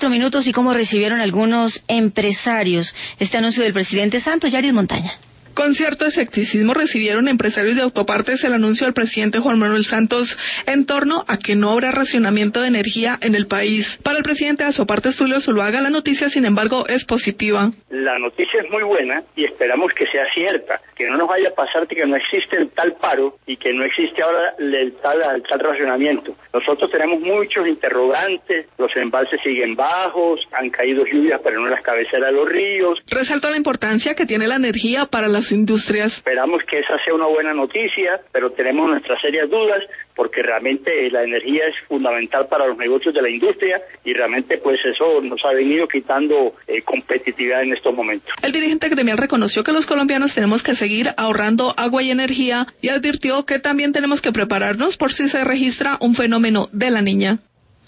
4 minutos. ¿Y cómo recibieron algunos empresarios este anuncio del presidente Santos? Yaris Montaña. Con cierto escepticismo recibieron empresarios de autopartes el anuncio del presidente Juan Manuel Santos en torno a que no habrá racionamiento de energía en el país. Para el presidente de Asopartes, Tulio Zuluaga, la noticia, sin embargo, es positiva. La noticia es muy buena y esperamos que sea cierta, que no nos vaya a pasar que no existe el tal paro y que no existe ahora el tal racionamiento. Nosotros tenemos muchos interrogantes, los embalses siguen bajos, han caído lluvias pero no en las cabeceras de los ríos. Resaltó la importancia que tiene la energía para las industrias. Esperamos que esa sea una buena noticia, pero tenemos nuestras serias dudas porque realmente la energía es fundamental para los negocios de la industria y realmente pues eso nos ha venido quitando competitividad en estos momentos. El dirigente gremial reconoció que los colombianos tenemos que seguir ahorrando agua y energía y advirtió que también tenemos que prepararnos por si se registra un fenómeno de la Niña.